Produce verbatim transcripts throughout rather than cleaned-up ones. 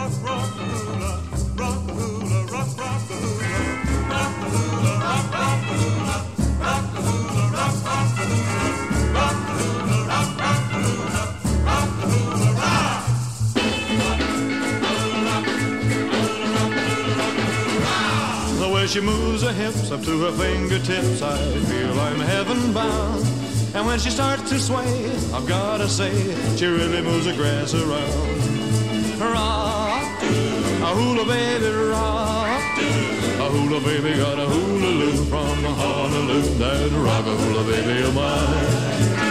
She moves her hips up to her fingertips, I feel I'm heaven bound. And when she starts to sway, I've gotta say, she really moves the grass around. Rock, a hula baby, rock. A hula baby got a hula-loo from Honolulu. That rock a hula baby of mine.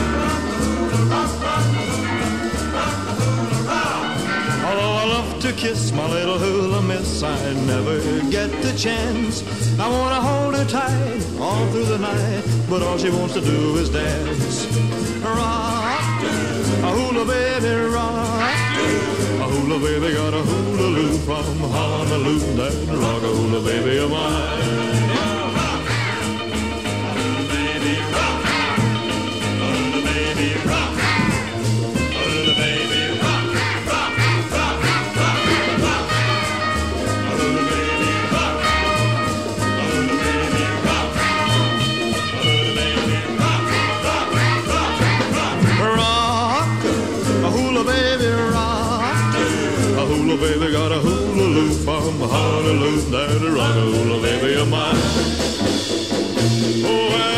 Although I love to kiss my little hula miss, I never get the chance. I wanna hold her tight all through the night, but all she wants to do is dance. Rock, a hula baby, rock. A hula baby got a hula-loo from Honolulu. That rock a hula baby of mine. Baby got a hula-loo from Honolulu. That rock a hula baby of mine. Oh,